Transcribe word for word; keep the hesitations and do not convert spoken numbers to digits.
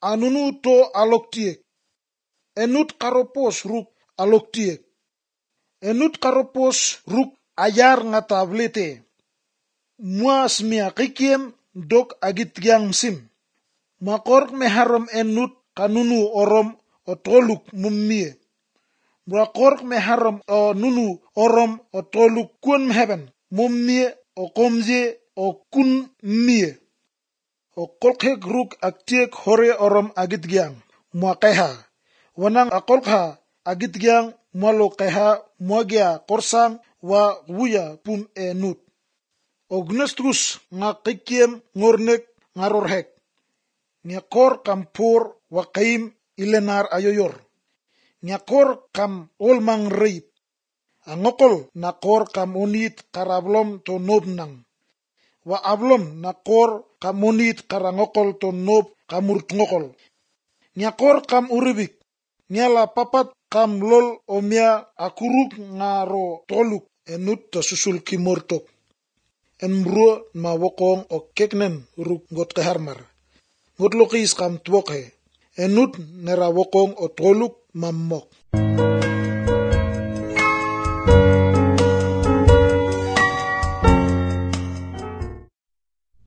anunu to aloktiek. Enut karopos ruk aloktiek. Enut karopos ruk ayar ngatablete. Muas mia kikiem dok agitgyang sim. Makork meharam enut kanunu orom otoluk mummie. Brakork meharam o nunu orom otoluk kun meheben. Mummie o komje o kun mie. O kolkhek ruk aktiek hore orom agitgyang. Muakeha. Wanang akolkha agitgyang mualo keha muagia korsang wa wuya pum enut. Ognestrus nga kikiem ngornek ngarorhek. Ngakor kampur wa kaim ilenar ayoyor. Ngakor kam olmang reip. Angokol nakor kam unit karablom to nobnang. Wa ablom nakor kam unit karangokol to nob kamurt ngokol. Ngakor kam uribik. Nyala papat kam lol omia akuruk ngaro toluk enut to susul kimurtok. En mruo ma wokong o keknen ruk ngot keharmar. Ngot lokis kam tuokhe. Enut nera wokong o toluk mammok.